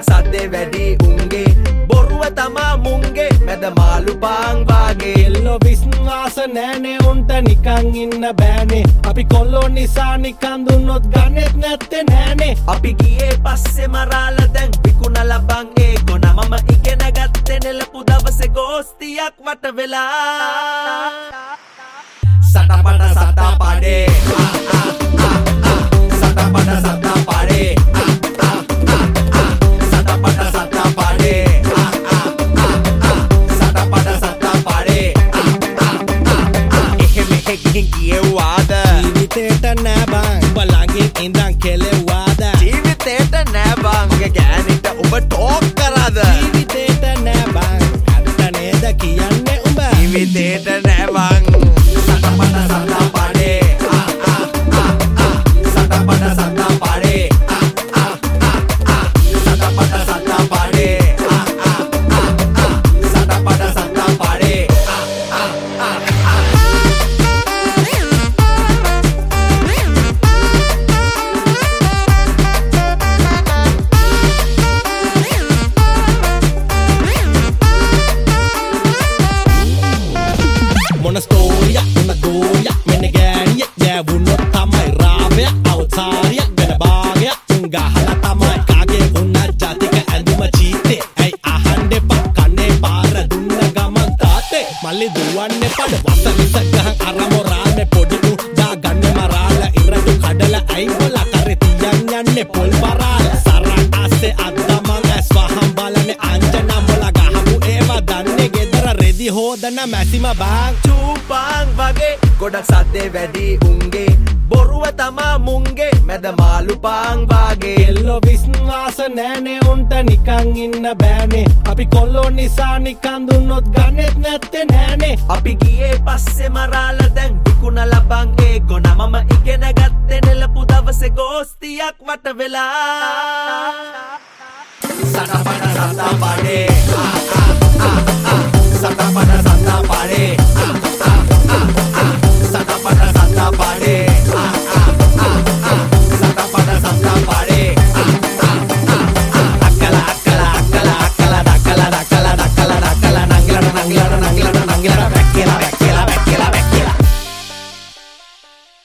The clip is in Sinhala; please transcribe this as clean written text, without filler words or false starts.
ගොඩක් සද්දේ වැඩි උන්ගේ බොරුව තමා මුන්ගේ මැද මාළු පාන් වාගේ එල්ලෝ විශ්වාස නෑනේ උන්ට නිකන් ඉන්න බෑනේ අපි කොල්ලෝ නිසා නිකන් දුන්නොත් ගන්නෙත් නැත්තේ නෑනේ අපි ගියේ පස්සේ මරාලා දැන් විකුණලා බං ඒ ගොන මම ඉගෙන ගත්තේ නෙලපු දවසේ ගෝස්තියක් වට වෙලා සටපට සතා පඩේ සටපට සතා පඩේ සටපට සතා පඩේ සටපට සතා පඩේ එහෙම ගිහින් කියෙව්වාද ජීවිතේට නෑ බං උඹ ළඟින් ඉඳන් කෙලෙව්වාද ජීවිතේට නෑ බං ගෑනිට ඔබ ටෝක් කරාද ජීවිතේට නෑ බං ඇත්ත නේද කියන්නේ උඹ ජීවිතේට නෑ බං සටපට සතා පඩේ සටපට සතා පඩේ සටපට සතා පඩේ සටපට සතා පඩේ මොන ස්ටෝරියක් මොන ගෝලියක් මෙන්න ගෑනියෙක් ගෑවුනොත් තමයි රාවයක් අවතාරියක් වෙන භාගයක් තුන් ගහලා තමයි කාගේ වුණත් ජාතික ඇඳුම චීතේ ඇයි අහන්න එපා කන්නේ පාර දුන්න ගමන් තාත්තේ මල්ලි දුවන්නේ පඩ වසවිස ගහන් අරමොරානේ පොඩි උ දාගන්නේ මරාලා ඉරදු කඩලා ඇයි මොලා කරේ තියන් යන්නේ පොල් පරාල සරන් අස්සේ අද්දමන් ඇස් වහම් බලන්නේ අංජනා මොලා ගහපු ඒවා දන්නේ ගෙදර රෙදි හොදන මැසිම බං චූපාන් වගේ ගොඩක් සද්දේ වැඩි උන්ගේ බොරුව තමා මුන්ගේ මැද මාළු පාන් වාගේ එල්ලෝ විශ්වාස නෑනේ උන්ට නිකන් ඉන්න බෑනේ අපි කොල්ලෝ නිසා නිකන් දුන්නොත් ගන්නෙත් නැත්තේ නෑනේ අපි ගියේ පස්සේ මරාලා දැන් විකුණලා බං ඒ ගොන මම ඉගෙන ගත්තේ නෙලපු දවසේ ගෝස්තියක් වට වෙලා සටපට සතා පඩේ